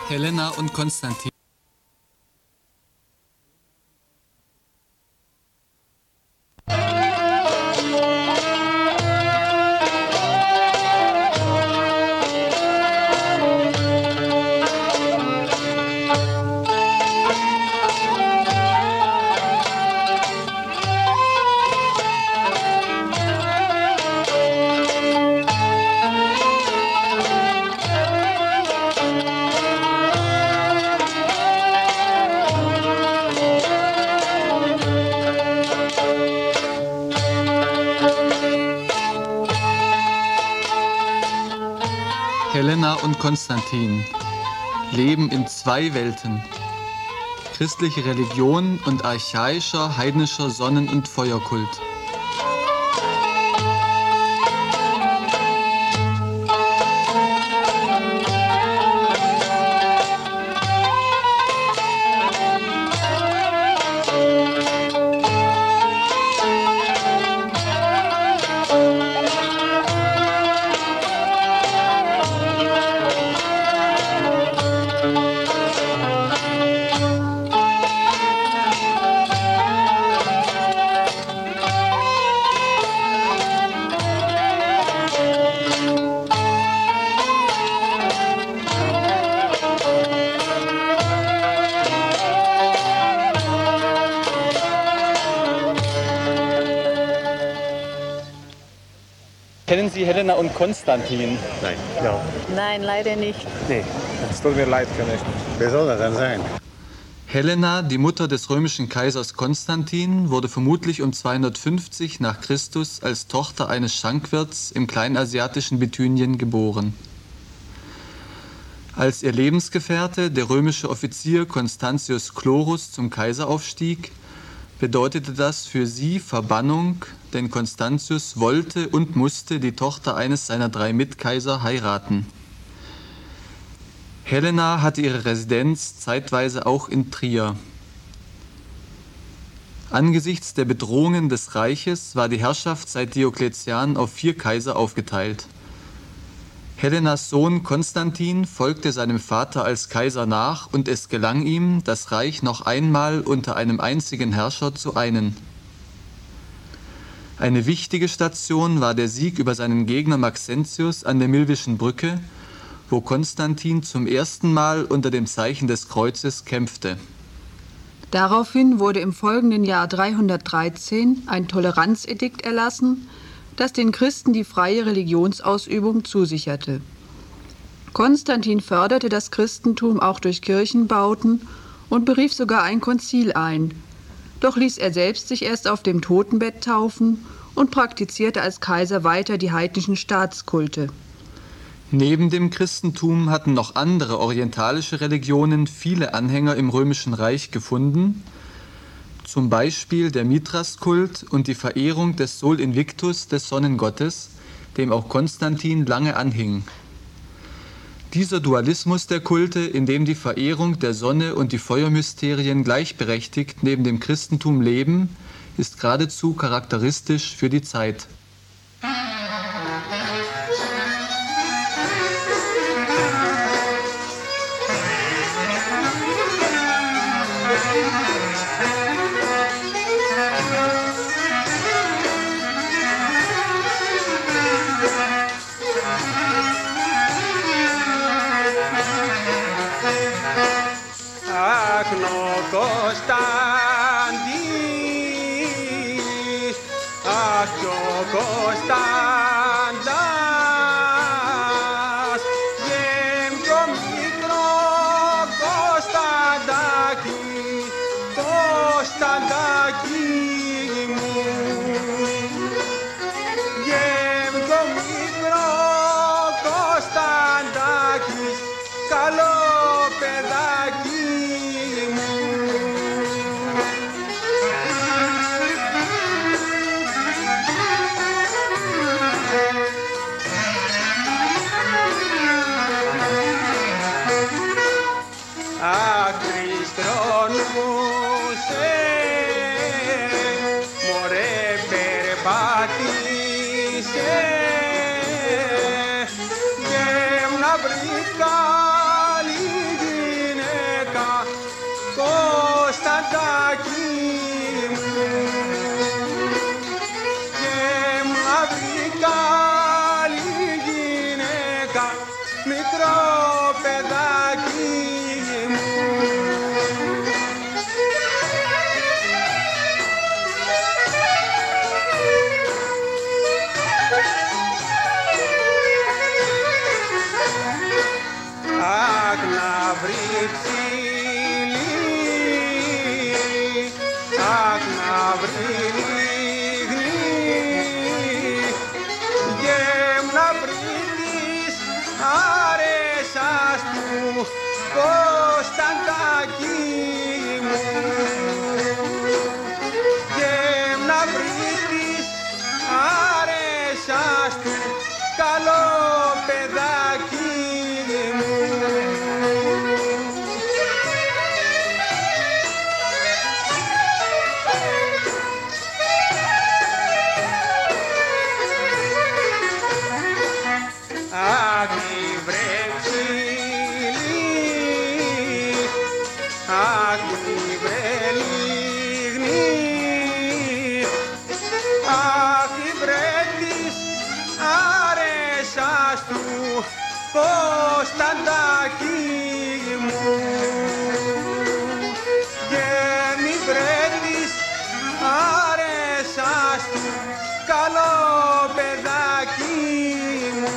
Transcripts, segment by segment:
Helena und Konstantin. Helena und Konstantin leben in zwei Welten: christliche Religion und archaischer, heidnischer Sonnen- und Feuerkult. Kennen Sie Helena und Konstantin? Nein. Ja. Nein, leider nicht. Nee, es tut mir leid, kann ich nicht. Wer soll das dann sein? Helena, die Mutter des römischen Kaisers Konstantin, wurde vermutlich um 250 nach Christus als Tochter eines Schankwirts im kleinasiatischen Bithynien geboren. Als ihr Lebensgefährte, der römische Offizier Constantius Chlorus, zum Kaiser aufstieg, bedeutete das für sie Verbannung, denn Constantius wollte und musste die Tochter eines seiner 3 Mitkaiser heiraten. Helena hatte ihre Residenz zeitweise auch in Trier. Angesichts der Bedrohungen des Reiches war die Herrschaft seit Diokletian auf 4 Kaiser aufgeteilt. Helenas Sohn Konstantin folgte seinem Vater als Kaiser nach und es gelang ihm, das Reich noch einmal unter einem einzigen Herrscher zu einen. Eine wichtige Station war der Sieg über seinen Gegner Maxentius an der Milvischen Brücke, wo Konstantin zum ersten Mal unter dem Zeichen des Kreuzes kämpfte. Daraufhin wurde im folgenden Jahr 313 ein Toleranzedikt erlassen, das den Christen die freie Religionsausübung zusicherte. Konstantin förderte das Christentum auch durch Kirchenbauten und berief sogar ein Konzil ein. Doch ließ er selbst sich erst auf dem Totenbett taufen und praktizierte als Kaiser weiter die heidnischen Staatskulte. Neben dem Christentum hatten noch andere orientalische Religionen viele Anhänger im Römischen Reich gefunden, zum Beispiel der Mithraskult und die Verehrung des Sol Invictus, des Sonnengottes, dem auch Konstantin lange anhing. Dieser Dualismus der Kulte, in dem die Verehrung der Sonne und die Feuermysterien gleichberechtigt neben dem Christentum leben, ist geradezu charakteristisch für die Zeit. Κωνσταντάκι μου, και να βρεις άρεσας του καλό παιδάκι μου. Άκη βρε ξύλι, άκη βρε λιγνή, άκη βρε της άρεσας του Κωνσταντάκι μου, και μη βρε της άρεσας του καλό παιδάκι μου.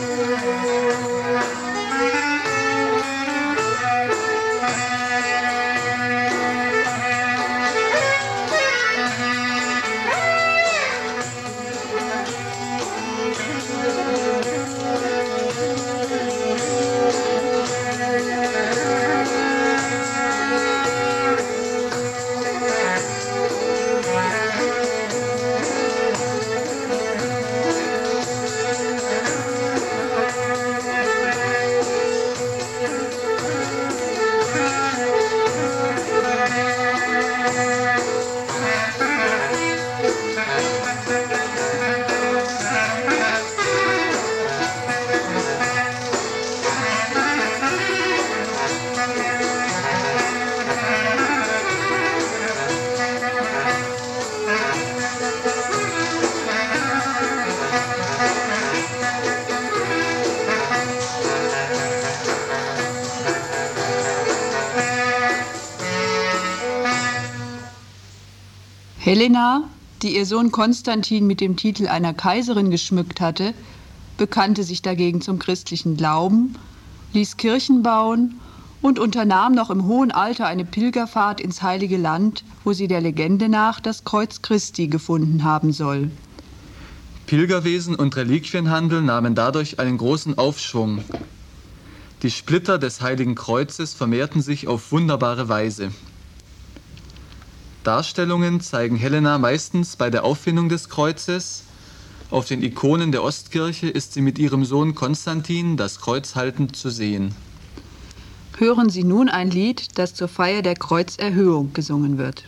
Helena, die ihr Sohn Konstantin mit dem Titel einer Kaiserin geschmückt hatte, bekannte sich dagegen zum christlichen Glauben, ließ Kirchen bauen und unternahm noch im hohen Alter eine Pilgerfahrt ins Heilige Land, wo sie der Legende nach das Kreuz Christi gefunden haben soll. Pilgerwesen und Reliquienhandel nahmen dadurch einen großen Aufschwung. Die Splitter des Heiligen Kreuzes vermehrten sich auf wunderbare Weise. Darstellungen zeigen Helena meistens bei der Auffindung des Kreuzes. Auf den Ikonen der Ostkirche ist sie mit ihrem Sohn Konstantin das Kreuz haltend zu sehen. Hören Sie nun ein Lied, das zur Feier der Kreuzerhöhung gesungen wird.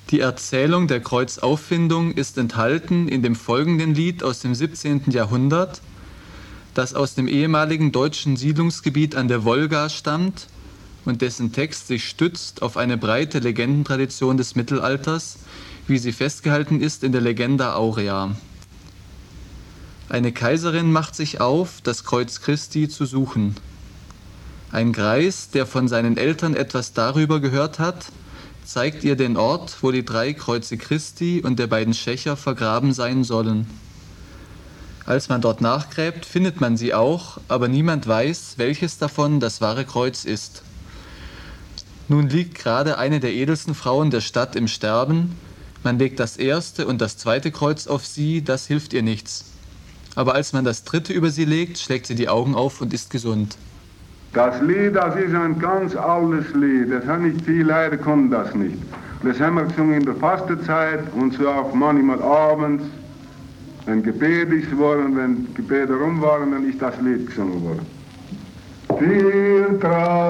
Die Erzählung der Kreuzauffindung ist enthalten in dem folgenden Lied aus dem 17. Jahrhundert, das aus dem ehemaligen deutschen Siedlungsgebiet an der Wolga stammt und dessen Text sich stützt auf eine breite Legendentradition des Mittelalters, wie sie festgehalten ist in der Legenda Aurea. Eine Kaiserin macht sich auf, das Kreuz Christi zu suchen. Ein Greis, der von seinen Eltern etwas darüber gehört hat, zeigt ihr den Ort, wo die 3 Kreuze Christi und der beiden Schächer vergraben sein sollen. Als man dort nachgräbt, findet man sie auch, aber niemand weiß, welches davon das wahre Kreuz ist. Nun liegt gerade eine der edelsten Frauen der Stadt im Sterben, man legt das erste und das zweite Kreuz auf sie, das hilft ihr nichts. Aber als man das dritte über sie legt, schlägt sie die Augen auf und ist gesund. Das Lied, das ist ein ganz altes Lied. Das hat nicht viel, leider konnten das nicht. Das haben wir gesungen in der Fastenzeit und so auch manchmal abends, wenn Gebet ist worden, wenn Gebete rum waren, dann ist das Lied gesungen worden. Die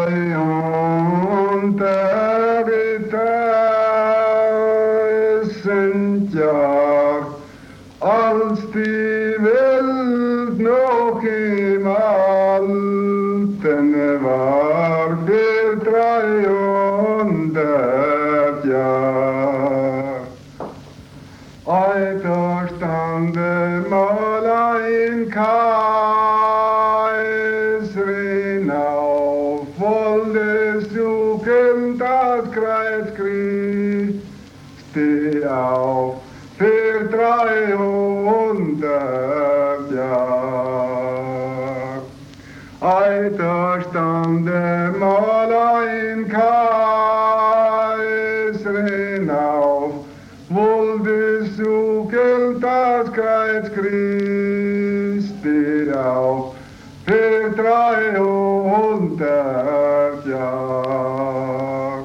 300.000 Jahre, als die Welt noch im Alten war, für 300 Jahre. Da stand mal ein Kaiserin auf, wollte suchen das Kreuz Christi auf, für 300 Jahre. Da stand mal ein Kaiserin auf, wollte suchen das Kreuz Christi auf, für 300 Jahre.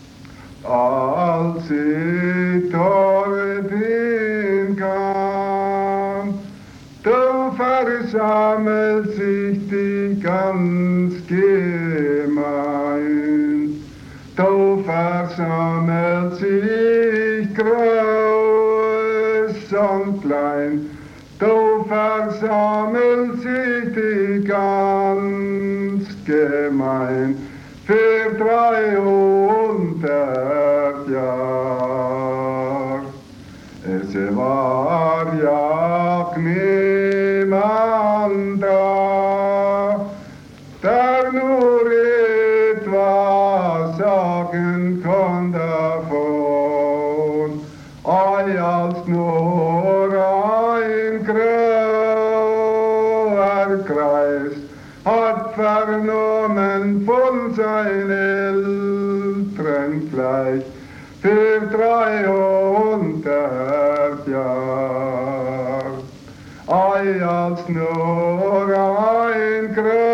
Als sie dorthin kam, da versammelt sich die ganz Gemein. Da versammelt sich groß und klein, da versammelt sich die ganz Gemein, für 300 Jahre. Es war ja niemand da, der nur etwas sagen kann davon, als nur ein grauer Kreis hat vernommen von seinen Eltern gleich, für 300 Jahre. Als nur ein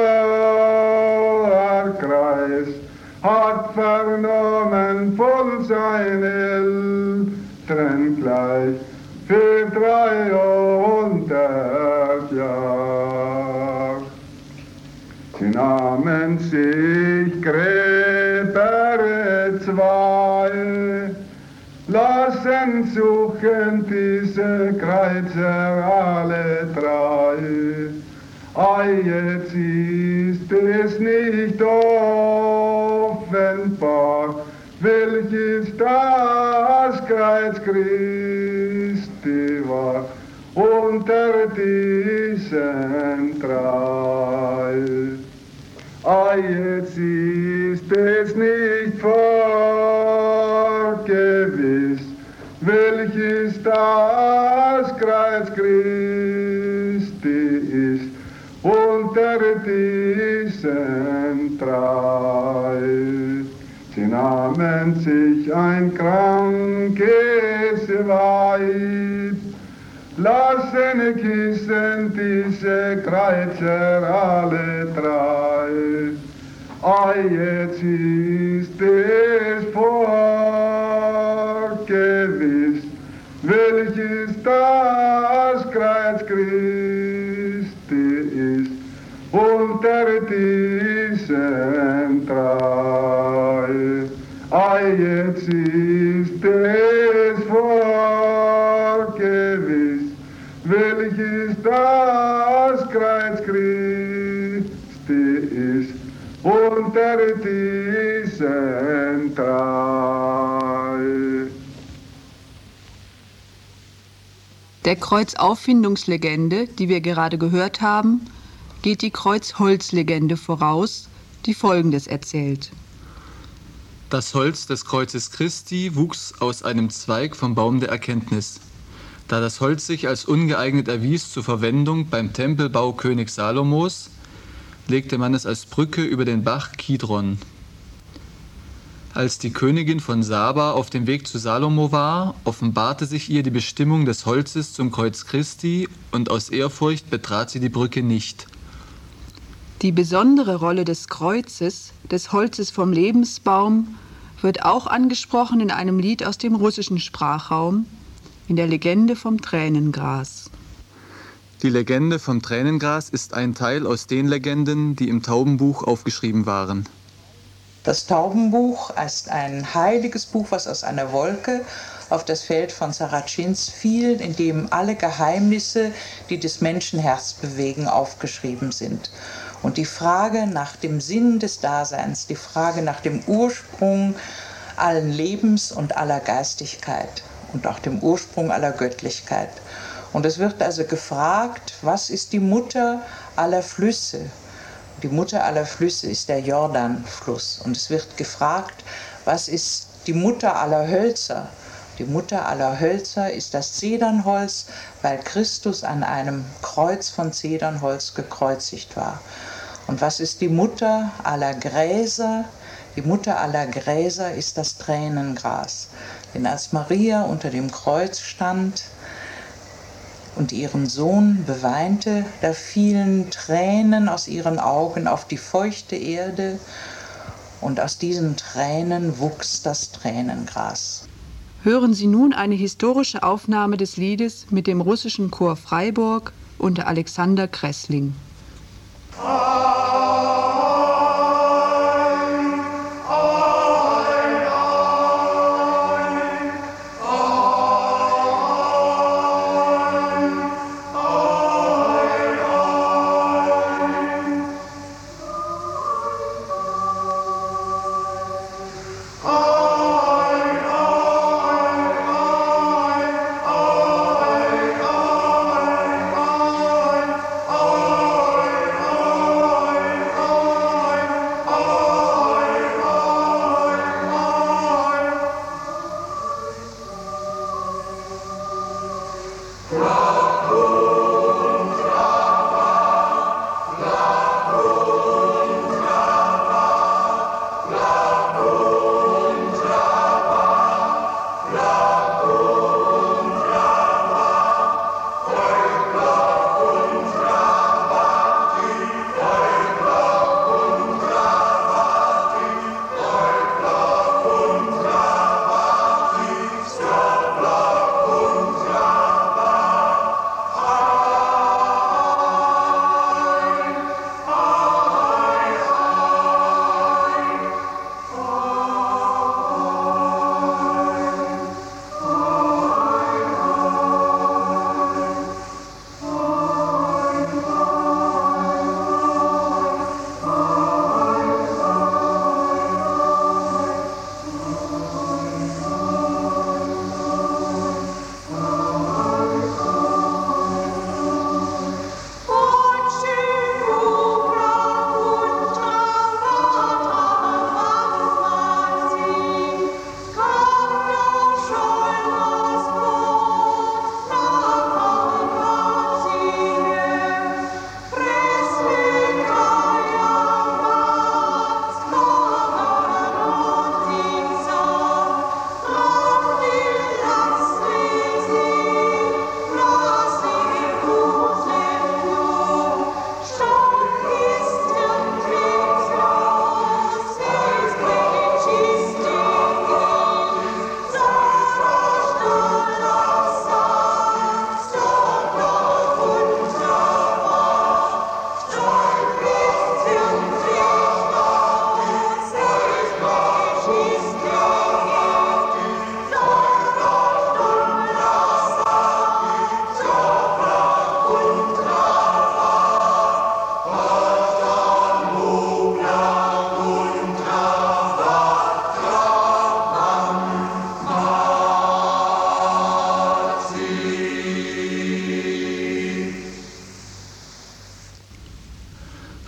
grauer Kreis hat vernommen von seinen Eltern gleich, für 300 Jahre. Sie nahmen sich Gräber 2, lassen suchen diese Kreuzer alle 3. Jetzt ist es nicht offenbar, welches das Kreuz Christi war, unter diesen 3. Jetzt ist es nicht vorgewiss, welches das Kreuz Christi ist, unter diesen 3. Sie nahmen sich ein krankes Weib, lassen küssen diese Kreuzer alle 3. Jetzt ist es vorgewiss, welches das Kreuz Christi ist, unter diesen 3. Jetzt ist es unter diesen drei. Der Kreuzauffindungslegende, die wir gerade gehört haben, geht die Kreuzholzlegende voraus, die Folgendes erzählt. Das Holz des Kreuzes Christi wuchs aus einem Zweig vom Baum der Erkenntnis. Da das Holz sich als ungeeignet erwies zur Verwendung beim Tempelbau König Salomos, legte man es als Brücke über den Bach Kidron. Als die Königin von Saba auf dem Weg zu Salomo war, offenbarte sich ihr die Bestimmung des Holzes zum Kreuz Christi und aus Ehrfurcht betrat sie die Brücke nicht. Die besondere Rolle des Kreuzes, des Holzes vom Lebensbaum, wird auch angesprochen in einem Lied aus dem russischen Sprachraum, in der Legende vom Tränengras. Die Legende vom Tränengras ist ein Teil aus den Legenden, die im Taubenbuch aufgeschrieben waren. Das Taubenbuch ist ein heiliges Buch, was aus einer Wolke auf das Feld von Saracens fiel, in dem alle Geheimnisse, die das Menschenherz bewegen, aufgeschrieben sind. Und die Frage nach dem Sinn des Daseins, die Frage nach dem Ursprung allen Lebens und aller Geistigkeit und auch dem Ursprung aller Göttlichkeit. Und es wird also gefragt, was ist die Mutter aller Flüsse? Die Mutter aller Flüsse ist der Jordanfluss. Und es wird gefragt, was ist die Mutter aller Hölzer? Die Mutter aller Hölzer ist das Zedernholz, weil Christus an einem Kreuz von Zedernholz gekreuzigt war. Und was ist die Mutter aller Gräser? Die Mutter aller Gräser ist das Tränengras. Denn als Maria unter dem Kreuz stand und ihren Sohn beweinte, da fielen Tränen aus ihren Augen auf die feuchte Erde und aus diesen Tränen wuchs das Tränengras. Hören Sie nun eine historische Aufnahme des Liedes mit dem russischen Chor Freiburg unter Alexander Kressling.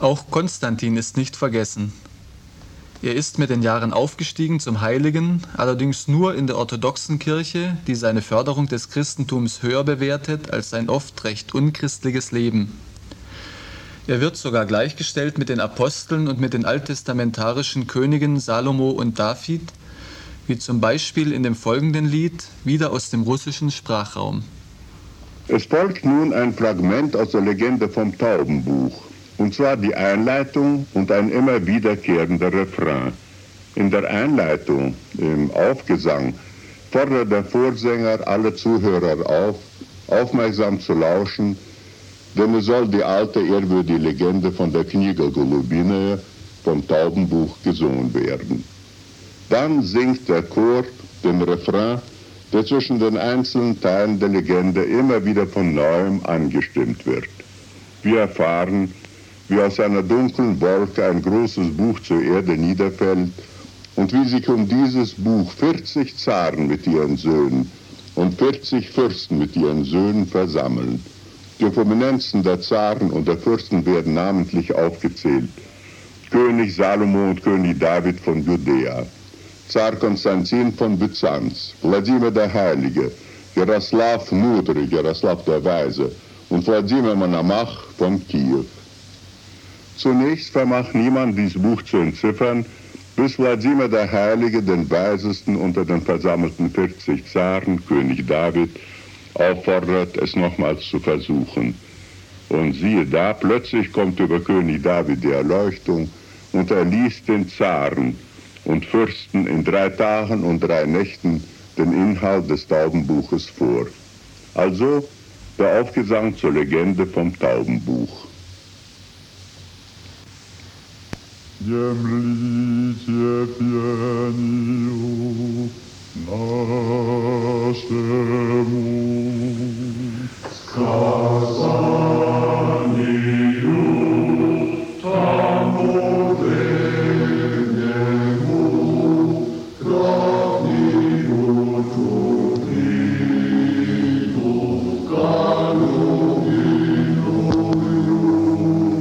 Auch Konstantin ist nicht vergessen. Er ist mit den Jahren aufgestiegen zum Heiligen, allerdings nur in der orthodoxen Kirche, die seine Förderung des Christentums höher bewertet als sein oft recht unchristliches Leben. Er wird sogar gleichgestellt mit den Aposteln und mit den alttestamentarischen Königen Salomo und David, wie zum Beispiel in dem folgenden Lied, wieder aus dem russischen Sprachraum. Es folgt nun ein Fragment aus der Legende vom Taubenbuch, und zwar die Einleitung und ein immer wiederkehrender Refrain. In der Einleitung, im Aufgesang, fordert der Vorsänger alle Zuhörer auf, aufmerksam zu lauschen, denn es soll die alte ehrwürdige Legende von der Kniga Golubinaja vom Taubenbuch gesungen werden. Dann singt der Chor den Refrain, der zwischen den einzelnen Teilen der Legende immer wieder von Neuem angestimmt wird. Wir erfahren, wie aus einer dunklen Wolke ein großes Buch zur Erde niederfällt und wie sich um dieses Buch 40 Zaren mit ihren Söhnen und 40 Fürsten mit ihren Söhnen versammeln. Die Prominenzen der Zaren und der Fürsten werden namentlich aufgezählt. König Salomo und König David von Judäa, Zar Konstantin von Byzanz, Wladimir der Heilige, Jaroslav Mudry, Jaroslav der Weise und Wladimir Monomach von Kiew. Zunächst vermag niemand, dies Buch zu entziffern, bis Wladimir der Heilige den Weisesten unter den versammelten 40 Zaren, König David, auffordert, es nochmals zu versuchen. Und siehe da, plötzlich kommt über König David die Erleuchtung und er liest den Zaren und Fürsten in 3 Tagen und 3 Nächten den Inhalt des Taubenbuches vor. Also der Aufgesang zur Legende vom Taubenbuch. Землите пению нашему, сказанию тому древнему, давнию труднину, голубиную,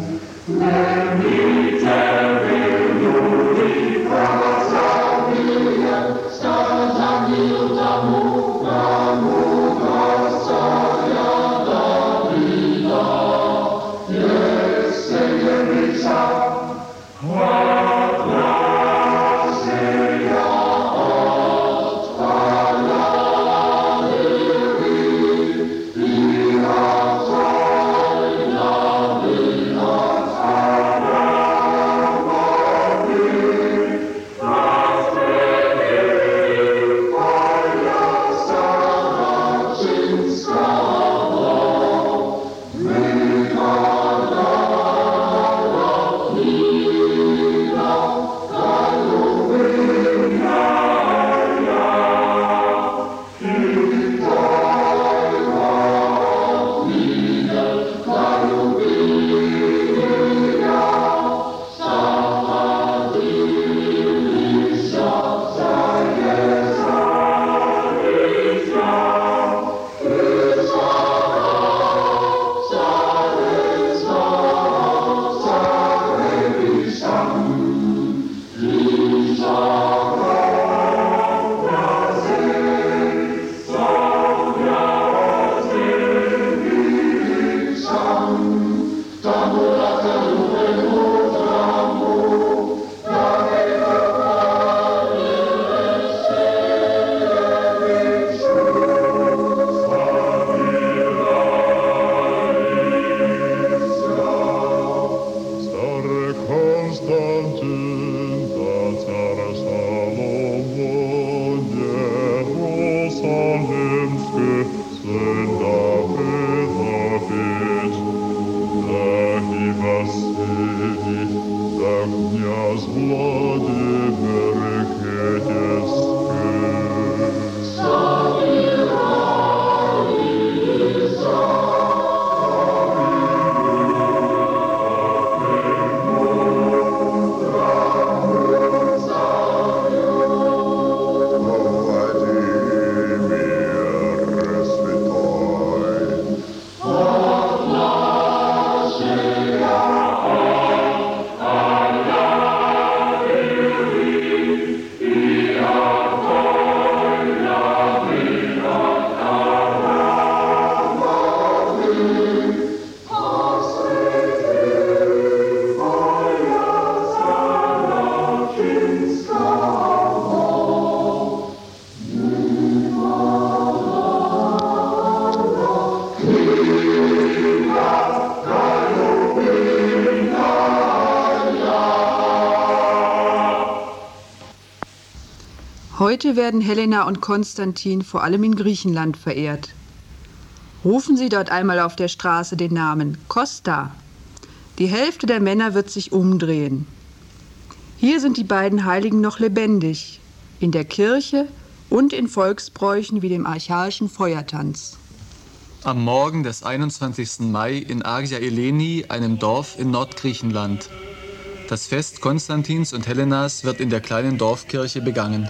Heute werden Helena und Konstantin vor allem in Griechenland verehrt. Rufen Sie dort einmal auf der Straße den Namen Costa. Die Hälfte der Männer wird sich umdrehen. Hier sind die beiden Heiligen noch lebendig, in der Kirche und in Volksbräuchen wie dem archaischen Feuertanz. Am Morgen des 21. Mai in Agia Eleni, einem Dorf in Nordgriechenland. Das Fest Konstantins und Helenas wird in der kleinen Dorfkirche begangen.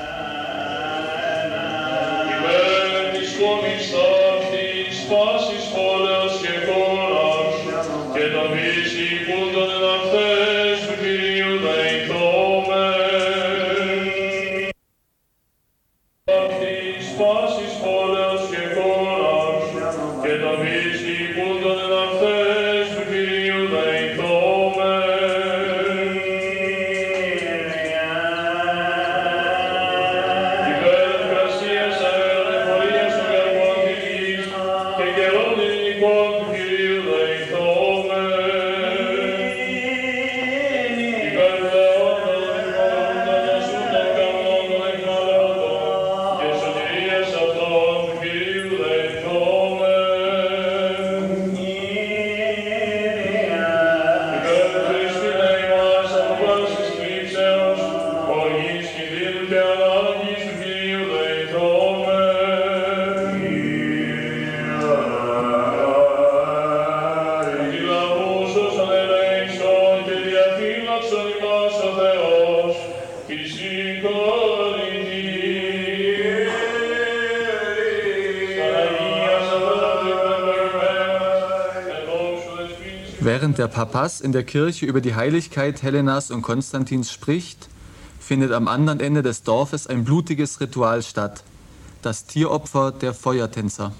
Während der Papas in der Kirche über die Heiligkeit Helenas und Konstantins spricht, findet am anderen Ende des Dorfes ein blutiges Ritual statt, das Tieropfer der Feuertänzer.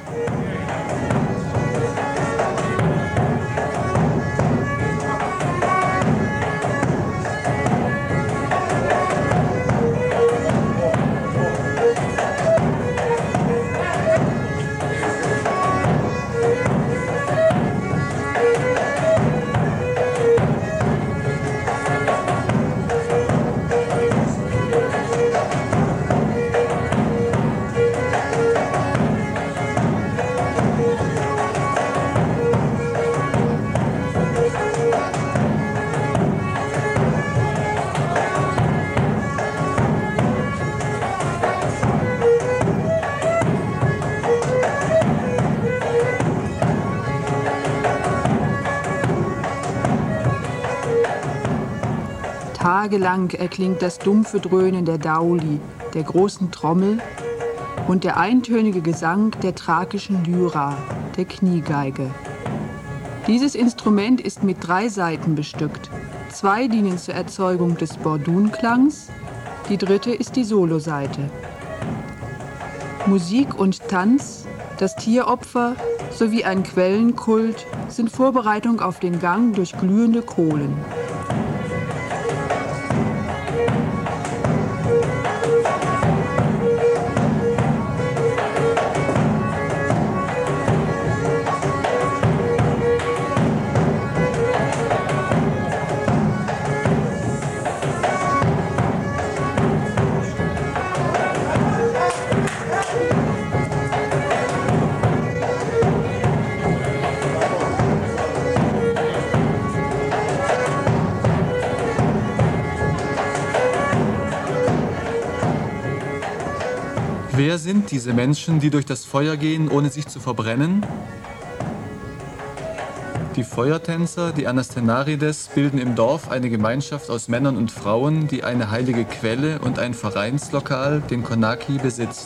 Tagelang erklingt das dumpfe Dröhnen der Dauli, der großen Trommel, und der eintönige Gesang der thrakischen Lyra, der Kniegeige. Dieses Instrument ist mit 3 Saiten bestückt. 2 dienen zur Erzeugung des Bordunklangs, die 3. ist die Solosaite. Musik und Tanz, das Tieropfer sowie ein Quellenkult sind Vorbereitung auf den Gang durch glühende Kohlen. Wer sind diese Menschen, die durch das Feuer gehen, ohne sich zu verbrennen? Die Feuertänzer, die Anasthenarides, bilden im Dorf eine Gemeinschaft aus Männern und Frauen, die eine heilige Quelle und ein Vereinslokal, den Konaki, besitzt.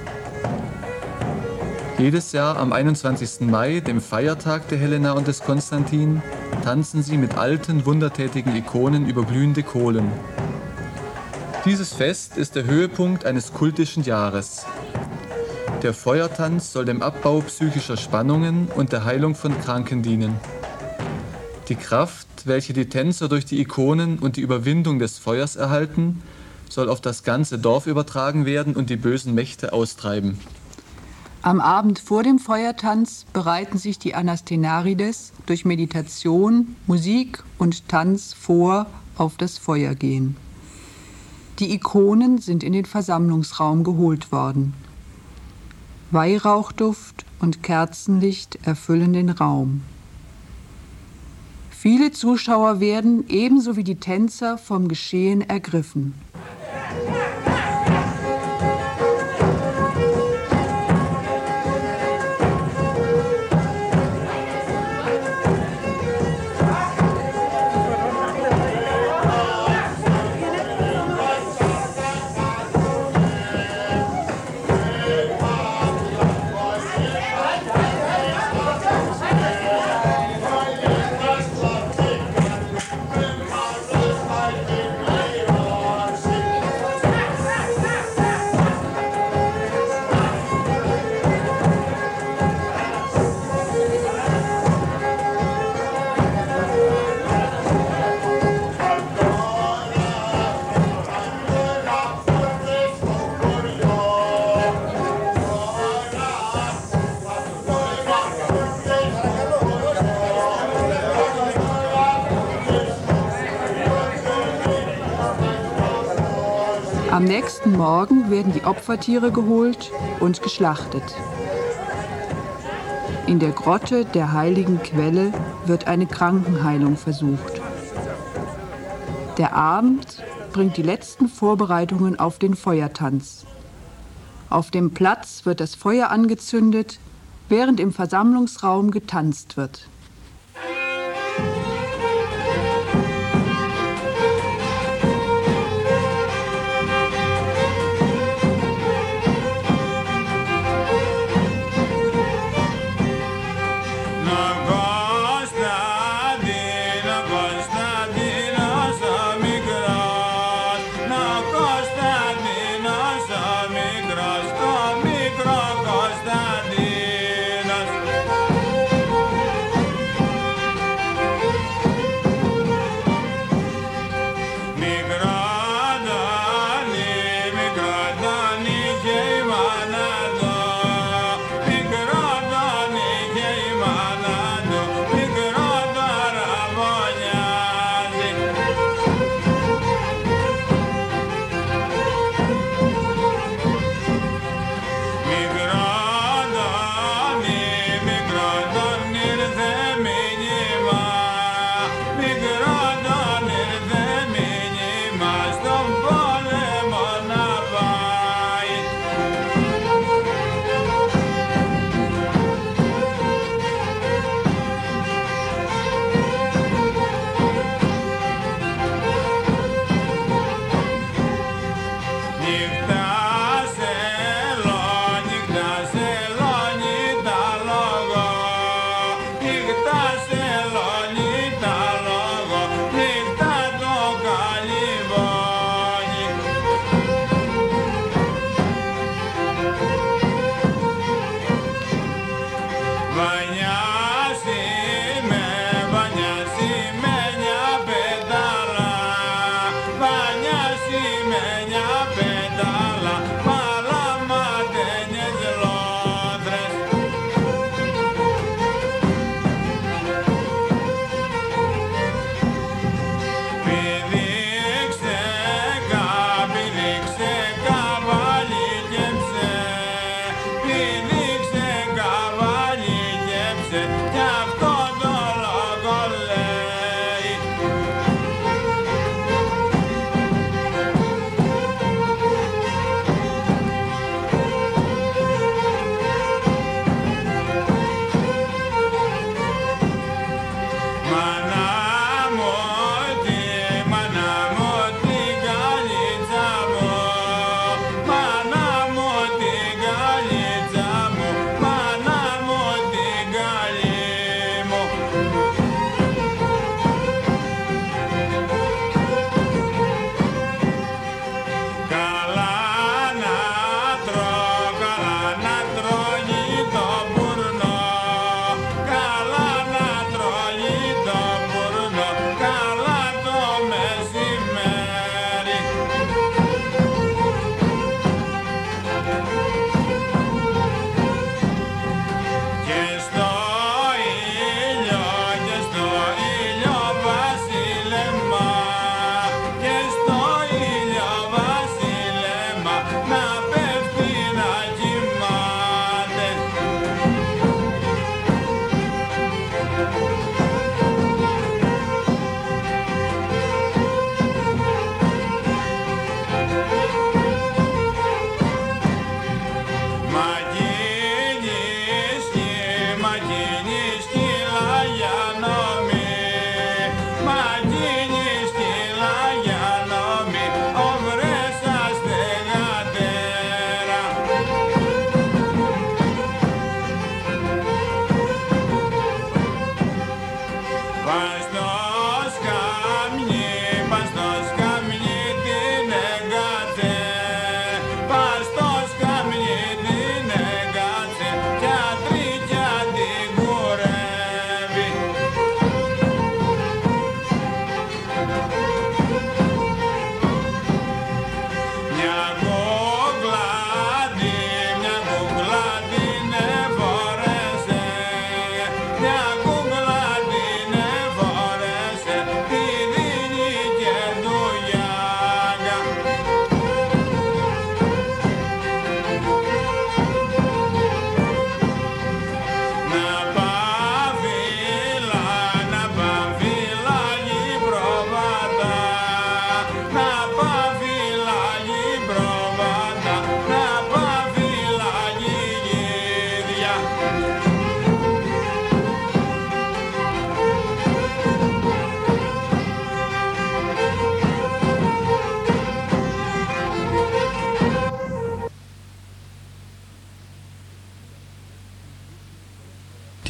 Jedes Jahr am 21. Mai, dem Feiertag der Helena und des Konstantin, tanzen sie mit alten, wundertätigen Ikonen über glühende Kohlen. Dieses Fest ist der Höhepunkt eines kultischen Jahres. Der Feuertanz soll dem Abbau psychischer Spannungen und der Heilung von Kranken dienen. Die Kraft, welche die Tänzer durch die Ikonen und die Überwindung des Feuers erhalten, soll auf das ganze Dorf übertragen werden und die bösen Mächte austreiben. Am Abend vor dem Feuertanz bereiten sich die Anasthenarides durch Meditation, Musik und Tanz vor auf das Feuergehen. Die Ikonen sind in den Versammlungsraum geholt worden. Weihrauchduft und Kerzenlicht erfüllen den Raum. Viele Zuschauer werden, ebenso wie die Tänzer, vom Geschehen ergriffen. Am nächsten Morgen werden die Opfertiere geholt und geschlachtet. In der Grotte der heiligen Quelle wird eine Krankenheilung versucht. Der Abend bringt die letzten Vorbereitungen auf den Feuertanz. Auf dem Platz wird das Feuer angezündet, während im Versammlungsraum getanzt wird.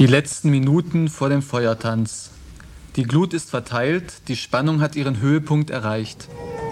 Die letzten Minuten vor dem Feuertanz. Die Glut ist verteilt, die Spannung hat ihren Höhepunkt erreicht.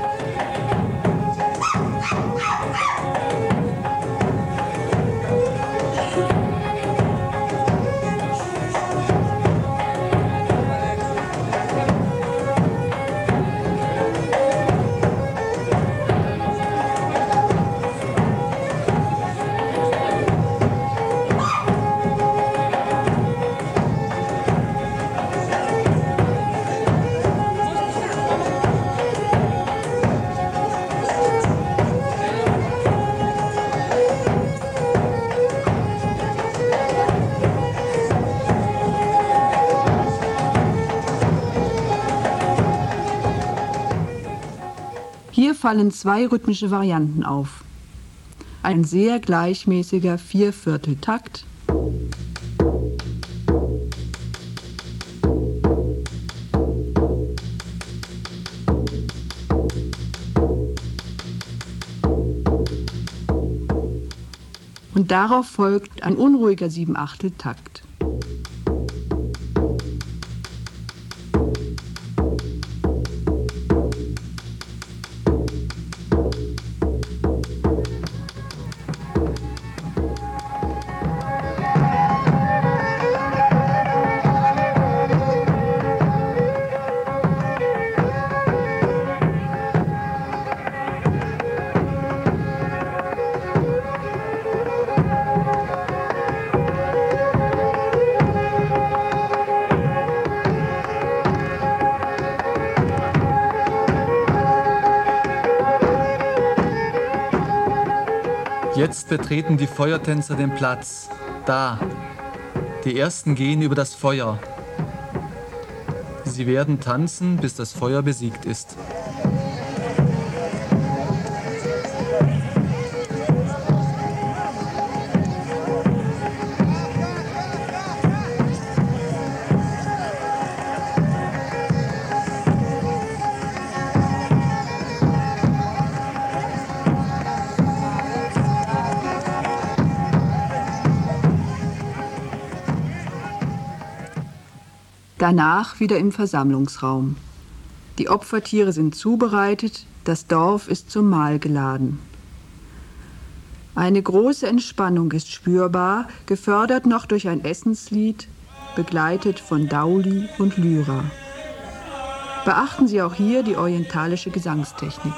Hier fallen 2 rhythmische Varianten auf. Ein sehr gleichmäßiger 4/4-Takt und darauf folgt ein unruhiger 7/8-Takt. Jetzt betreten die Feuertänzer den Platz. Da. Die ersten gehen über das Feuer. Sie werden tanzen, bis das Feuer besiegt ist. Danach wieder im Versammlungsraum. Die Opfertiere sind zubereitet, das Dorf ist zum Mahl geladen. Eine große Entspannung ist spürbar, gefördert noch durch ein Essenslied, begleitet von Dauli und Lyra. Beachten Sie auch hier die orientalische Gesangstechnik.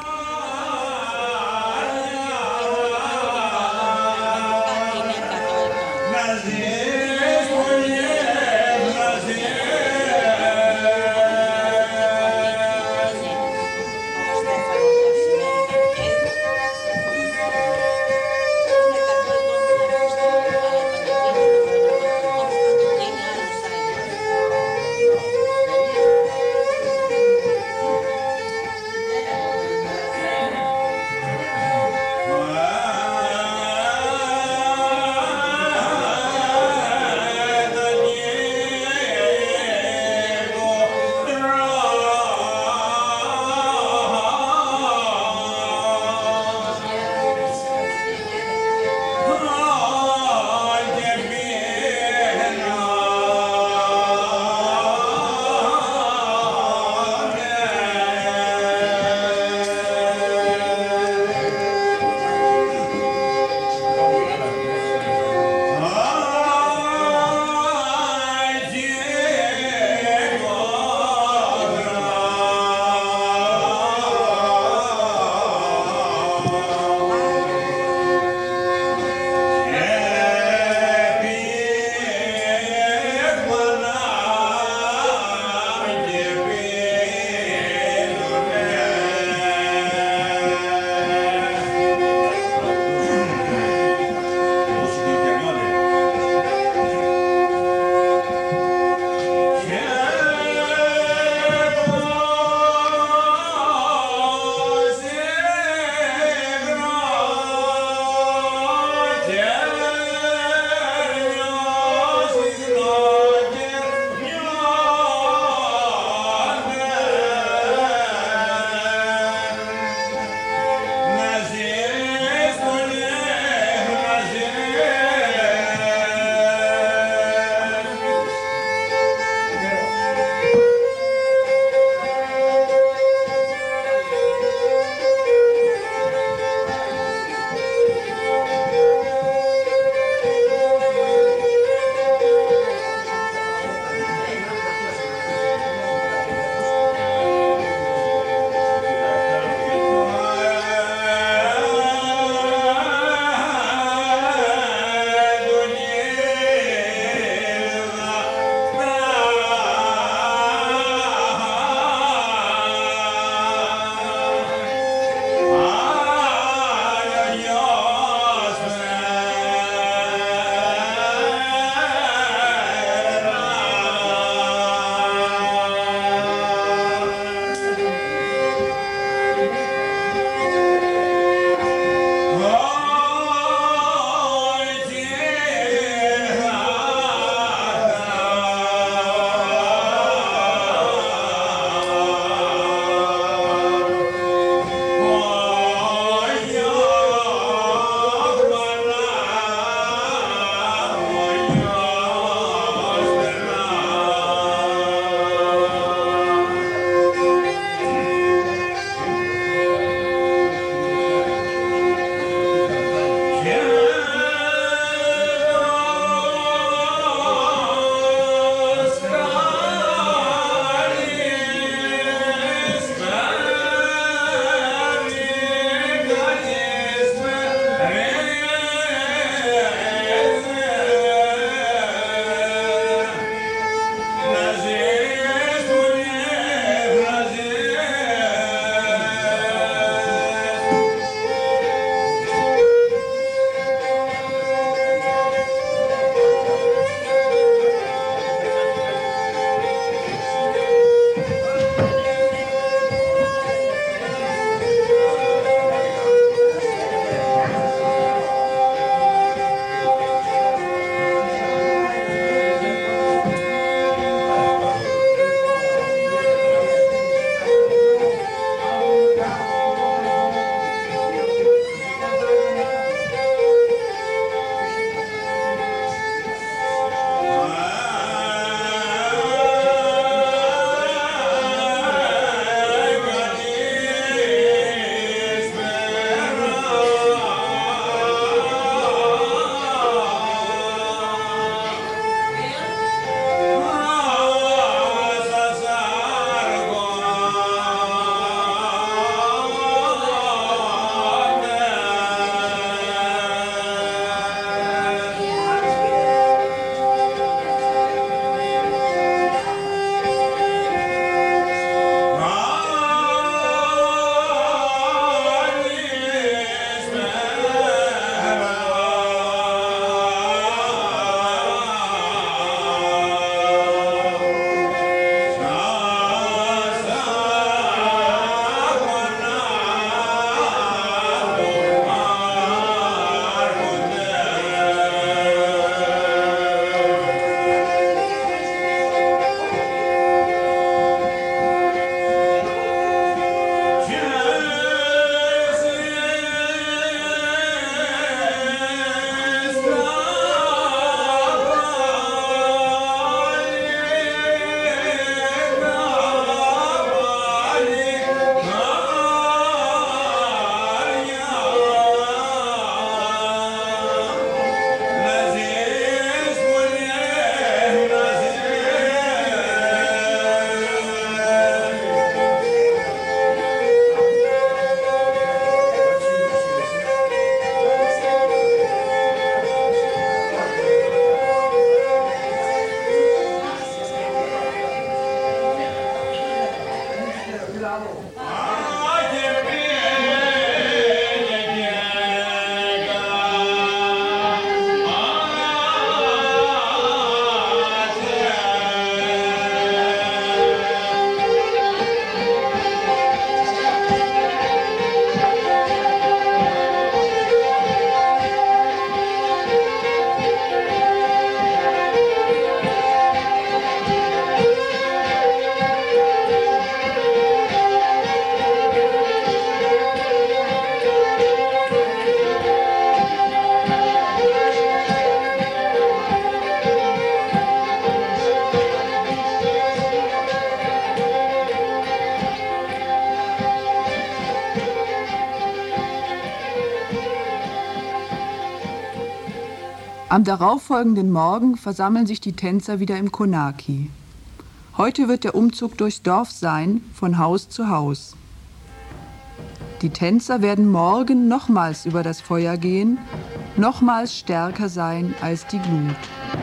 Am darauffolgenden Morgen versammeln sich die Tänzer wieder im Konaki. Heute wird der Umzug durchs Dorf sein, von Haus zu Haus. Die Tänzer werden morgen nochmals über das Feuer gehen, nochmals stärker sein als die Glut.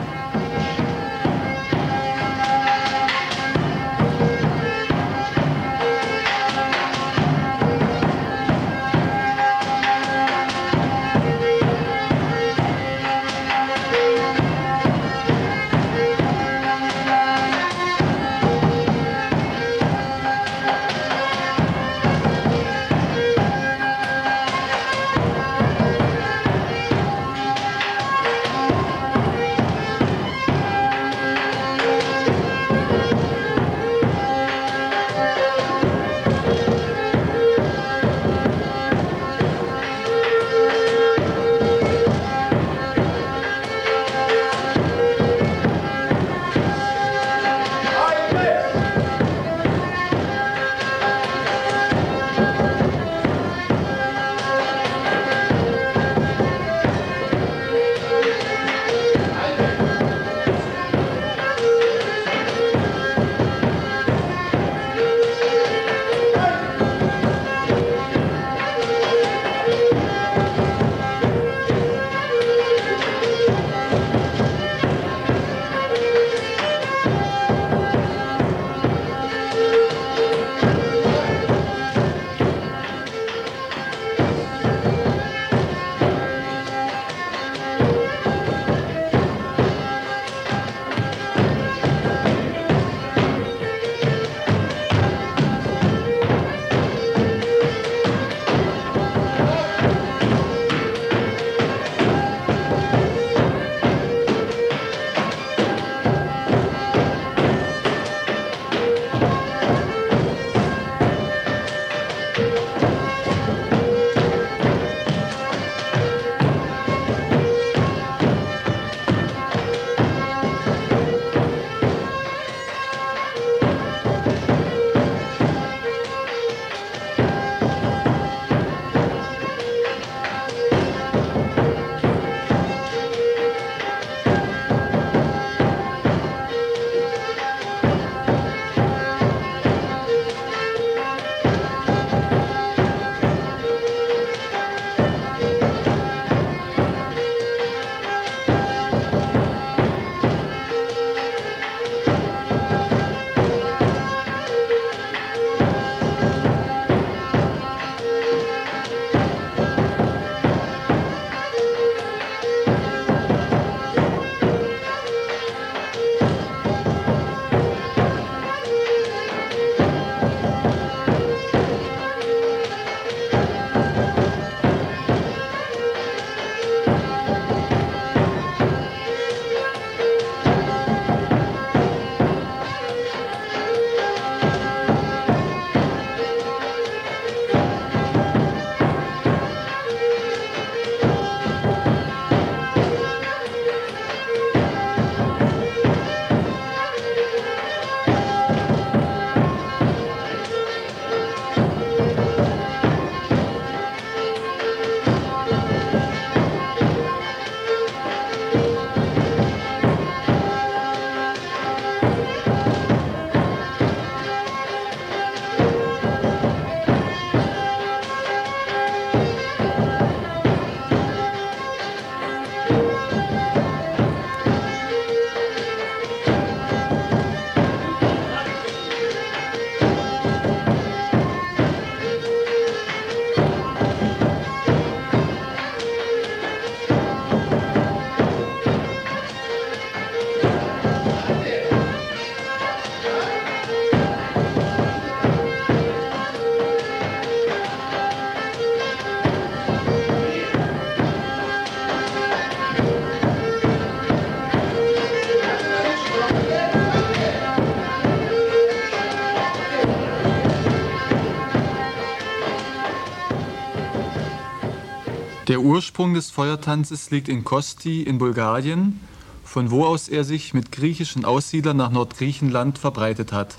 Der Ursprung des Feuertanzes liegt in Kosti in Bulgarien, von wo aus er sich mit griechischen Aussiedlern nach Nordgriechenland verbreitet hat.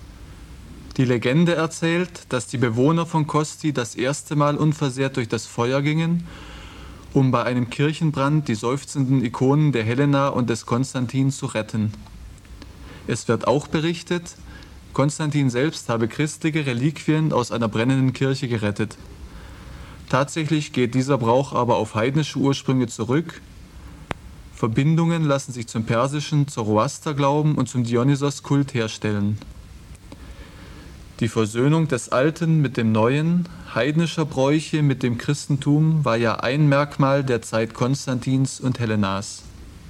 Die Legende erzählt, dass die Bewohner von Kosti das erste Mal unversehrt durch das Feuer gingen um bei einem Kirchenbrand die seufzenden Ikonen der Helena und des Konstantin zu retten. Es wird auch berichtet, Konstantin selbst habe christliche Reliquien aus einer brennenden Kirche gerettet. Tatsächlich geht dieser Brauch aber auf heidnische Ursprünge zurück. Verbindungen lassen sich zum persischen Zoroasterglauben und zum Dionysos-Kult herstellen. Die Versöhnung des Alten mit dem Neuen, heidnischer Bräuche mit dem Christentum war ja ein Merkmal der Zeit Konstantins und Helenas.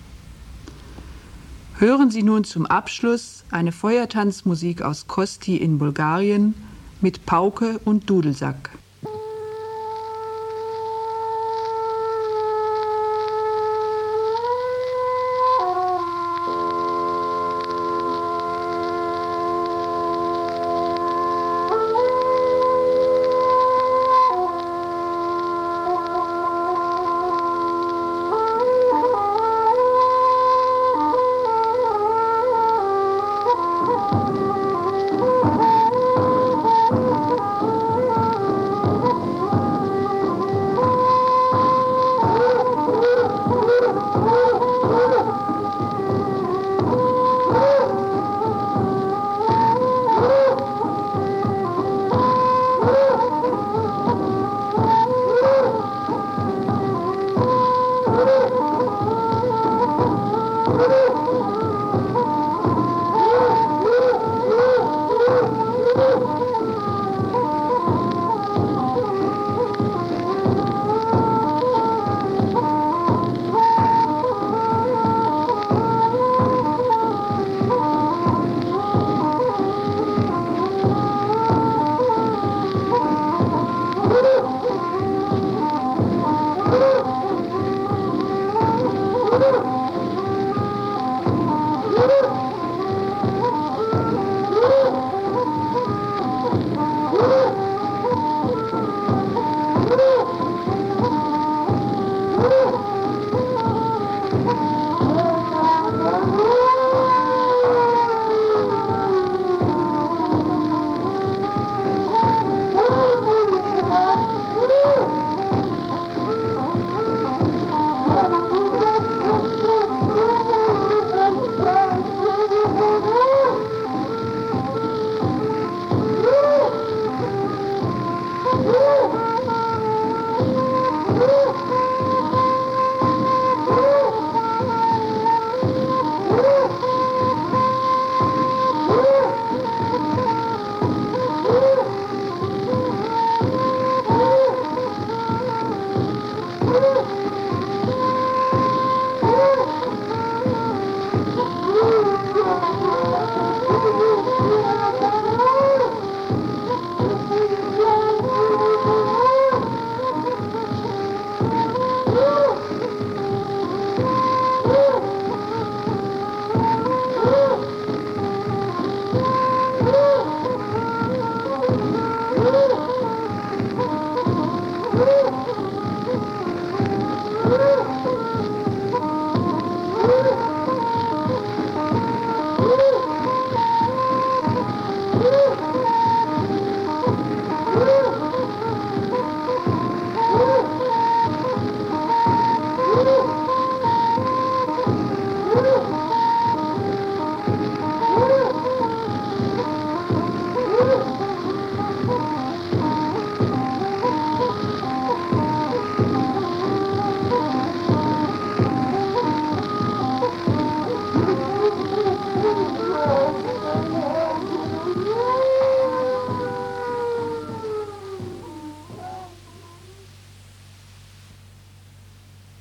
Hören Sie nun zum Abschluss eine Feuertanzmusik aus Kosti in Bulgarien mit Pauke und Dudelsack.